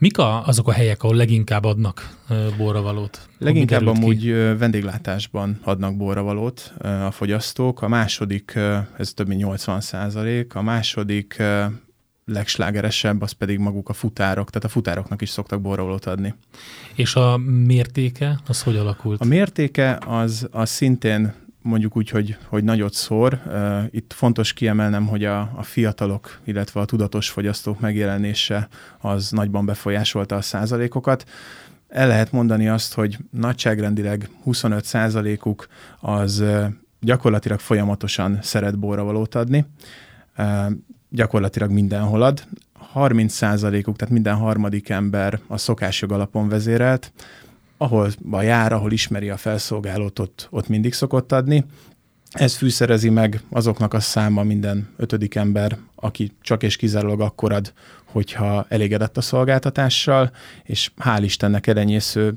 Mik azok a helyek, ahol leginkább adnak borravalót? Leginkább amúgy vendéglátásban adnak borravalót a fogyasztók. A második, ez több mint 80%, a második legslágeresebb, az pedig maguk a futárok, tehát a futároknak is szoktak borravalót adni. És a mértéke, az hogy alakult? A mértéke az szintén mondjuk úgy, hogy nagyot szór. Itt fontos kiemelnem, hogy a fiatalok, illetve a tudatos fogyasztók megjelenése az nagyban befolyásolta a százalékokat. El lehet mondani azt, hogy nagyságrendileg 25%-uk az gyakorlatilag folyamatosan szeret borravalót adni. Gyakorlatilag mindenhol ad. 30%-uk, tehát minden harmadik ember a szokásjog alapon vezérelt. Ahol jár, ahol ismeri a felszolgálót, ott mindig szokott adni. Ez fűszerezi meg azoknak a száma minden 5. ember, aki csak és kizárólag akkor ad, hogyha elégedett a szolgáltatással, és hál' Istennek elenyésző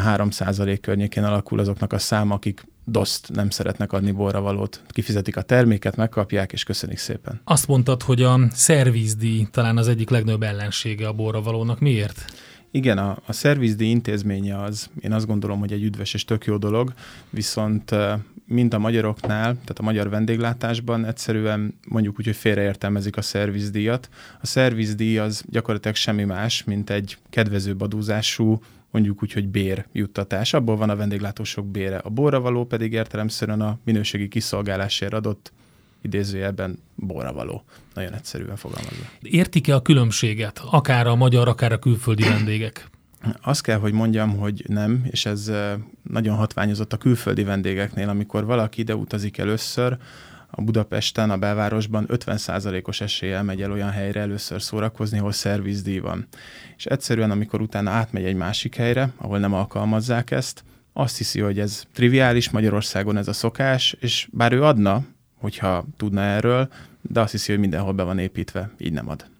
13% környékén alakul azoknak a száma, akik doszt nem szeretnek adni borravalót. Kifizetik a terméket, megkapják, és köszönik szépen. Azt mondtad, hogy a szervizdíj talán az egyik legnagyobb ellensége a borravalónak. Miért? Igen, a szervizdíj intézménye az, én azt gondolom, hogy egy üdvös és tök jó dolog, viszont mind a magyaroknál, tehát a magyar vendéglátásban egyszerűen mondjuk úgy, hogy félreértelmezik a szervizdíjat. A szervizdíj az gyakorlatilag semmi más, mint egy kedvezőbb adózású, mondjuk úgy, hogy bérjuttatás. Abból van a vendéglátósok bére. A borravaló pedig értelemszerűen a minőségi kiszolgálásért adott, idézőjelben borravaló. Nagyon egyszerűen fogalmazva. Értik-e a különbséget, akár a magyar, akár a külföldi vendégek? Azt kell, hogy mondjam, hogy nem, és ez nagyon hatványozott a külföldi vendégeknél, amikor valaki ide utazik először, a Budapesten, a belvárosban 50%-os eséllyel megy el olyan helyre először szórakozni, ahol szervizdíj van. És egyszerűen, amikor utána átmegy egy másik helyre, ahol nem alkalmazzák ezt, azt hiszi, hogy ez triviális, Magyarországon ez a szokás, és bár ő adna, hogyha tudna erről, de azt hiszi, hogy mindenhol be van építve, így nem ad.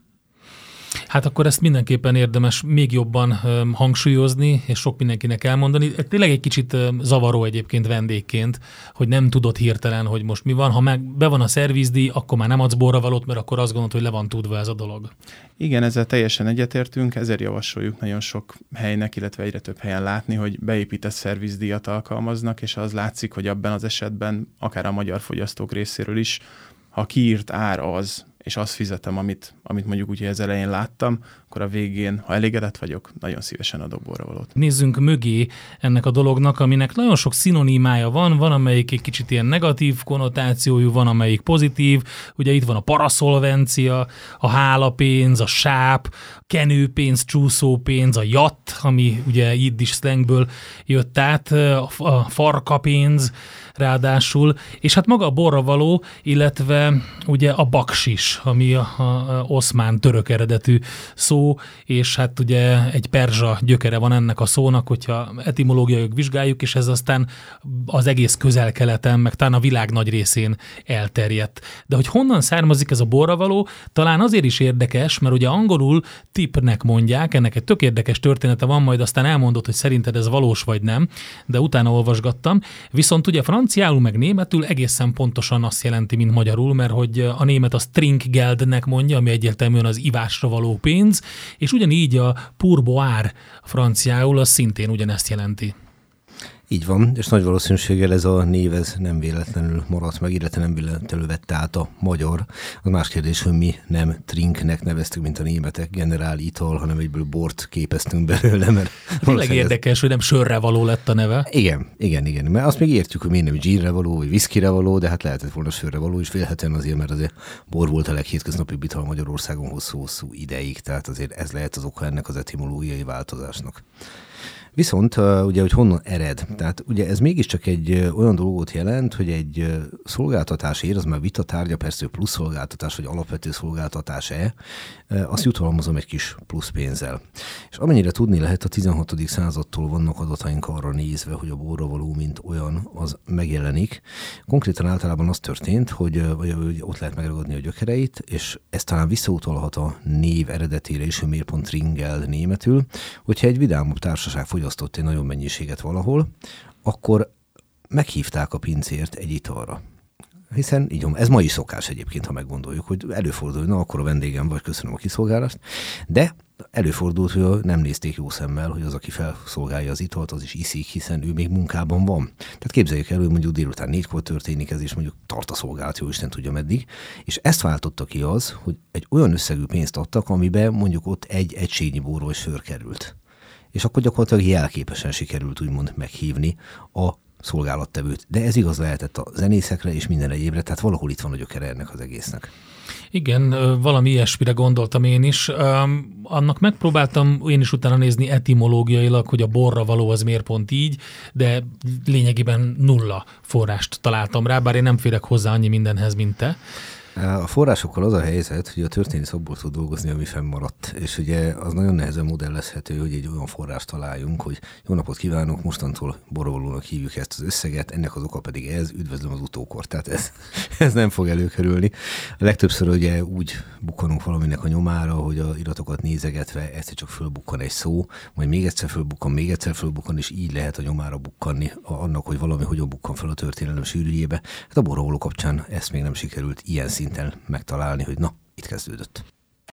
Hát akkor ezt mindenképpen érdemes még jobban hangsúlyozni, és sok mindenkinek elmondani. Tényleg egy kicsit zavaró egyébként vendégként, hogy nem tudod hirtelen, hogy most mi van. Ha meg be van a szervizdíj, akkor már nem adsz borravalót, mert akkor azt gondolod, hogy le van tudva ez a dolog. Igen, ezzel teljesen egyetértünk, ezért javasoljuk nagyon sok helynek, illetve egyre több helyen látni, hogy beépített szervizdíjat alkalmaznak, és az látszik, hogy abban az esetben akár a magyar fogyasztók részéről is, ha kiírt ár az, és azt fizetem, amit mondjuk úgy, hogy az elején láttam, akkor a végén, ha elégedett vagyok, nagyon szívesen adok borravalót. Nézzünk mögé ennek a dolognak, aminek nagyon sok szinonimája van, amelyik egy kicsit ilyen negatív konnotációjú, van amelyik pozitív, ugye itt van a paraszolvencia, a hálapénz, a sáp, kenőpénz, csúszópénz, a jatt, ami ugye jiddisch szlengből jött át, a farkapénz, ráadásul, és hát maga a borravaló, illetve ugye a baksis, ami a oszmán török eredetű szó, és hát ugye egy perzsa gyökere van ennek a szónak, hogyha etimológiailag vizsgáljuk, és ez aztán az egész Közel-Keleten, meg talán a világ nagy részén elterjedt. De hogy honnan származik ez a borravaló, talán azért is érdekes, mert ugye angolul tipnek mondják, ennek egy tök érdekes története van, majd aztán elmondod, hogy szerinted ez valós vagy nem, de utána olvasgattam. Viszont ugye franciául meg németül egészen pontosan azt jelenti, mint magyarul, mert hogy a német az Trinkgeldnek mondja, ami egyértelműen az ivásra való pénz, és ugyanígy a pourboire franciául az szintén ugyanezt jelenti. Így van, és nagy valószínűséggel ez a név ez nem véletlenül maradt meg, illetve nem véletlenül vette át a magyar. Az más kérdés, hogy mi nem trinknek neveztük, mint a németek, generál ital, hanem egyből bort képeztünk belőle. Mert tényleg érdekes, hogy nem sörre való lett a neve. Igen. Mert azt még értjük, hogy miért nem ginre való, vagy viszkire való, de hát lehetett volna sörre való, és vélhetően azért, mert azért bor volt a leghétköznapibb ital Magyarországon hosszú-hosszú ideig, tehát azért ez lehet az oka ennek az etimológiai változásnak. Viszont ugye, hogy honnan ered? Tehát ugye ez mégiscsak egy olyan dolgot jelent, hogy egy szolgáltatásért, az már vitatárgya, persze plusz szolgáltatás, vagy alapvető szolgáltatás-e, azt jutalmazom egy kis plusz pénzzel. És amennyire tudni lehet, a 16. századtól vannak adataink arra nézve, hogy a borravaló, mint olyan, az megjelenik. Konkrétan általában az történt, hogy ott lehet megragadni a gyökereit, és ez talán visszautalhat a név eredetére is, hogy miért pont Tringel németül, hogyha egy vidámabb társaság fogyasztott egy nagyon mennyiséget valahol, akkor meghívták a pincért egy italra. Hiszen így ez ma is szokás egyébként, ha meggondoljuk, hogy előfordul, na akkor a vendégem vagy, köszönöm a kiszolgálást, de Előfordult, hogy nem nézték jó szemmel, hogy az, aki felszolgálja az italt, az is iszik, hiszen ő még munkában van. Tehát képzeljük el, hogy mondjuk délután 4-kor történik ez, és mondjuk tart a szolgálat, jó Isten tudja meddig. És ezt váltotta ki az, hogy egy olyan összegű pénzt adtak, amiben mondjuk ott egy egységnyi bor vagy sör került. És akkor gyakorlatilag jelképesen sikerült úgymond meghívni a szolgálattevőt. De ez igaz lehetett a zenészekre és minden egyébre, tehát valahol itt van a gyökere ennek az egésznek. Igen, valami ilyesmire gondoltam én is. Annak megpróbáltam én is utána nézni etimológiailag, hogy a borra való az miért pont így, de lényegében 0 forrást találtam rá, bár én nem férek hozzá annyi mindenhez, mint te. A forrásokkal az a helyzet, hogy a történész abból tud dolgozni, ami fennmaradt, és ugye az nagyon nehezen modellezhető, hogy egy olyan forrást találjunk, hogy jó napot kívánok, mostantól borvalónak hívjuk ezt az összeget, ennek az oka pedig ez, üdvözlöm az utókort. Tehát ez nem fog előkerülni. A legtöbbször ugye úgy bukkanunk valaminek a nyomára, hogy a iratokat nézegetve egyszer csak fölbukkan egy szó, majd még egyszer fölbukkan, és így lehet a nyomára bukkanni annak, hogy valami hogyan bukkan fel a történelem sűrűjébe. Hát a borvaló kapcsán ezt még nem sikerült ilyen szinten megtalálni, hogy na, itt kezdődött.